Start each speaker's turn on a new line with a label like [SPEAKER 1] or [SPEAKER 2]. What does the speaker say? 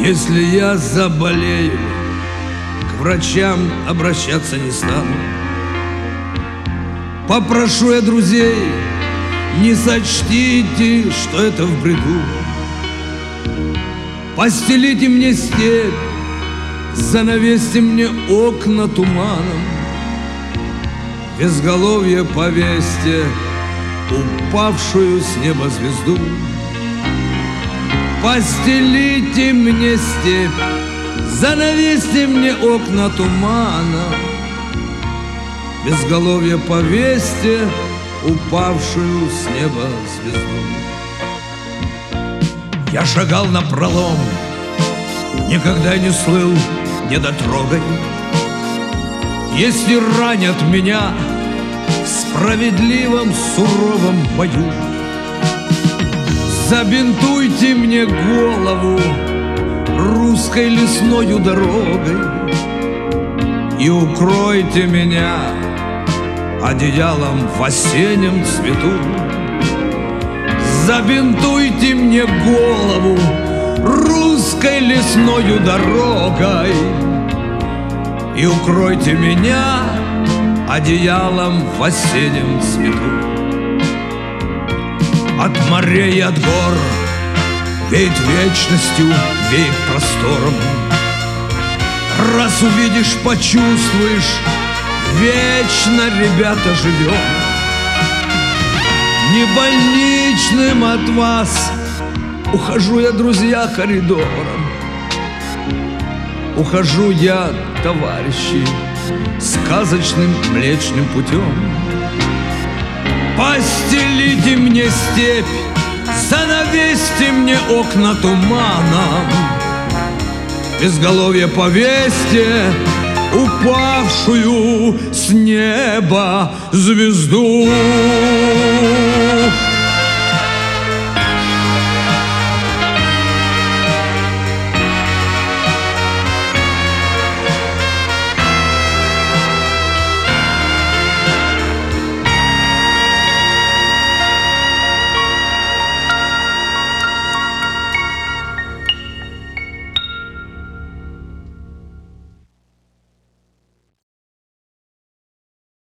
[SPEAKER 1] Если я заболею, к врачам обращаться не стану. Попрошу я друзей, не сочтите, что это в бреду. Постелите мне степь, занавесьте мне окна туманом, в изголовье повесьте упавшую с неба звезду. Постелите мне степь, занавесьте мне окна тумана, в изголовье повесьте упавшую с неба звезду. Я шагал напролом, никогда не слыл недотрогой. Если ранят меня в справедливом суровом бою, забинтуйте мне голову русской лесною дорогой и укройте меня одеялом в осеннем цвету. Забинтуйте мне голову русской лесною дорогой и укройте меня одеялом в осеннем цвету. От морей и от гор веет вечностью, веет простором. Раз увидишь, почувствуешь, вечно, ребята, живем. Не больничным от вас ухожу я, друзья, коридором. Ухожу я, товарищи, сказочным млечным путем. Постелите мне степь, занавесьте мне окна туманом, в изголовье повесьте упавшую с неба звезду.